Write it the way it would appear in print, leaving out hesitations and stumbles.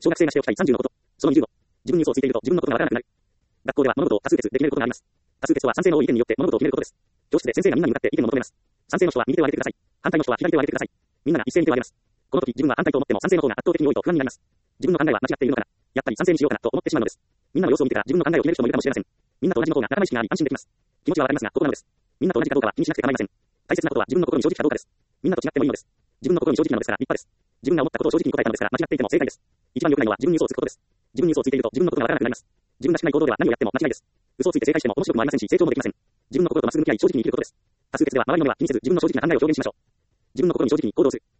小学生がしておきたい30のこと。その25。自分に嘘をついていると自分のことがわからなくなる。学校では物事を多数決で決めることがあります。多数決は賛成の多い意見によって物事を決めることです。教室で先生がみんなに向かって意見を求めます。賛成の人は右手を上げてください。反対の人は左手を上げてください。みんなが一斉に手を上げます。この時自分は反対と思っても賛成の方が圧倒的に多いと不安になります。自分の考えは間違っているのかな。やっぱり賛成にしようかなと思ってしまうのです。みんなの様子を見てから自分の考えを決める人もいるかもしれません。みんなと同じの方が仲間意識があり安心できます。気持ちはわかりますが、ここなのです。みんなと同じかどうかは気にしなくて構いません。大切なことは自分の心に正直かどうかです。みんなと違ってもいいのです。自分の心に正直なのですから立派です。自分が思ったことを正直に答えたのですから間違っていても正解です。一番良くないのは自分に嘘をつくことです。自分に嘘をついていると自分のことがわからなくなります。自分がしない行動では何をやっても間違いです。嘘をついて正解しても面白くもありませんし成長もできません。自分の心とまっすぐ向き合い正直に生きることです。多数決では周りの目は気にせず自分の正直な考えを表現しましょう。自分の心に正直に行動する。